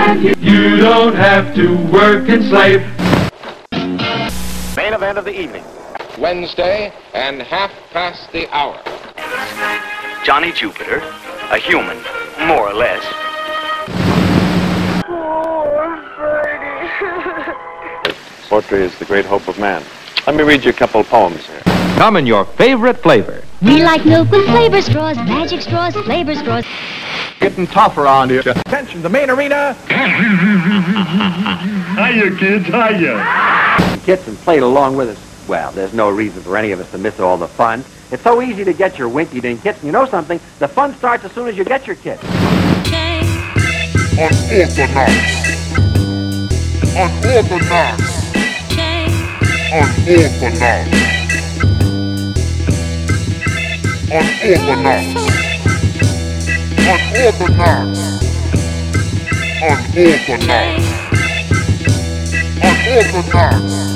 You don't have to work and slave. Main event of the evening. Wednesday and half past the hour. Johnny Jupiter, a human, more or less. Poetry is the great hope of man. Let me read you a couple poems here. Come in your favorite flavor. We like milk with flavor straws, magic straws, flavor straws. Getting tough around here. Attention, the main arena. Hiya, kids, hiya. Kits and played along with us. Well, there's no reason for any of us to miss all the fun. It's so easy to get your winky-dink kits. And you know something? The fun starts as soon as you get your kit. Unorthodox. Unorthodox. Unorthodox. Unorthodox. Unorthodox. Unorthodox. Unorthodox.